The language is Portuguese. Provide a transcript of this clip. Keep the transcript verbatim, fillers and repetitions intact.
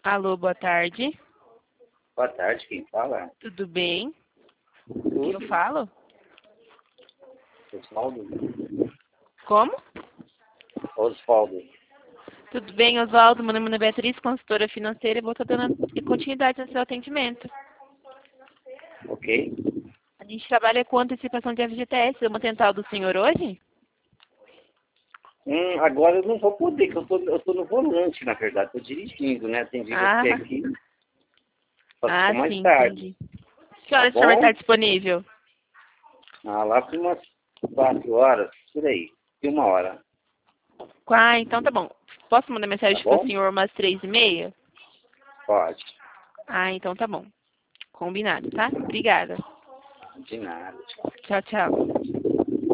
Alô, boa tarde. Boa tarde, quem fala? Tudo bem? Tudo. Eu falo? Osvaldo. Como? Osvaldo. Tudo bem, Oswaldo? Meu nome é Beatriz, consultora financeira, e vou estar dando continuidade ao seu atendimento. Ok? A gente trabalha com antecipação de F G T S. Vamos tentar o do senhor hoje? Hum, agora eu não vou poder, porque eu tô, eu tô no volante, na verdade. Tô dirigindo, né? Atendi Ah, você aqui. Posso ah ficar mais sim, tarde. entendi. Que horas Tá o senhor vai bom? estar disponível? Ah, lá por umas quatro horas, por aí. E uma hora. Ah, então tá bom. Posso mandar Tá mensagem para o bom? senhor umas três e meia? Pode. Ah, então tá bom. Combinado, tá? Obrigada. De nada. Tchau, tchau.